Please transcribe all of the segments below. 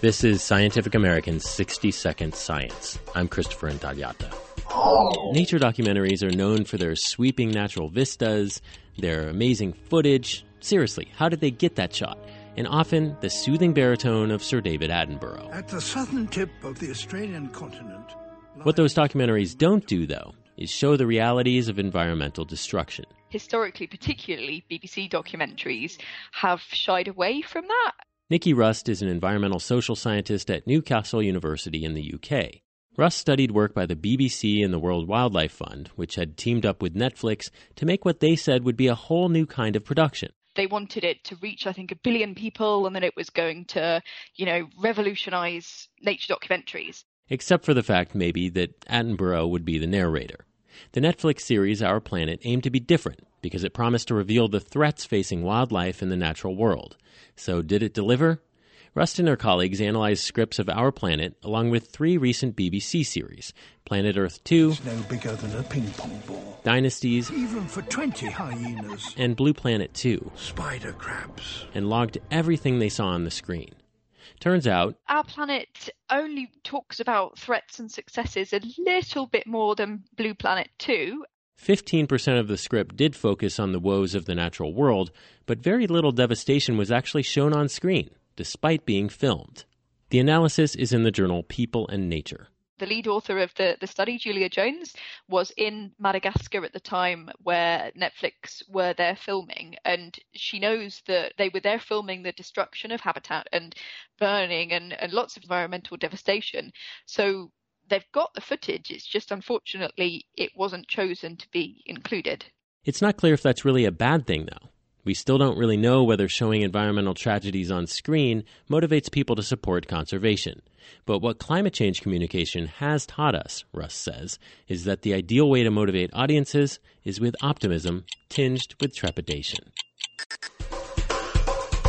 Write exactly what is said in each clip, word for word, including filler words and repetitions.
This is Scientific American's sixty second Science. I'm Christopher Intagliata. Nature documentaries are known for their sweeping natural vistas, their amazing footage. Seriously, how did they get that shot? And often the soothing baritone of Sir David Attenborough. At the southern tip of the Australian continent... What those documentaries don't do, though, is show the realities of environmental destruction. Historically, particularly, B B C documentaries have shied away from that. Nikki Rust is an environmental social scientist at Newcastle University in the U K. Rust studied work by the B B C and the World Wildlife Fund, which had teamed up with Netflix to make what they said would be a whole new kind of production. They wanted it to reach, I think, a billion people, and then it was going to, you know, revolutionize nature documentaries. Except for the fact, maybe, that Attenborough would be the narrator. The Netflix series Our Planet aimed to be different because it promised to reveal the threats facing wildlife in the natural world. So did it deliver? Rust and her colleagues analyzed scripts of Our Planet along with three recent B B C series, Planet Earth two, It's no bigger than a ping pong ball. Dynasties, Even for twenty hyenas. and Blue Planet two, Spider crabs. and logged everything they saw on the screen. Turns out, Our Planet only talks about threats and successes a little bit more than Blue Planet two. fifteen percent of the script did focus on the woes of the natural world, but very little devastation was actually shown on screen, despite being filmed. The analysis is in the journal People and Nature. The lead author of the, the study, Julia Jones, was in Madagascar at the time where Netflix were there filming, and she knows that they were there filming the destruction of habitat and burning and, and lots of environmental devastation. So they've got the footage, it's just unfortunately it wasn't chosen to be included. It's not clear if that's really a bad thing, though. We still don't really know whether showing environmental tragedies on screen motivates people to support conservation. But what climate change communication has taught us, Russ says, is that the ideal way to motivate audiences is with optimism tinged with trepidation.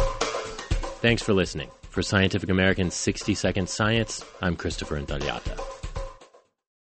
Thanks for listening. For Scientific American's sixty second Science, I'm Christopher Intagliata.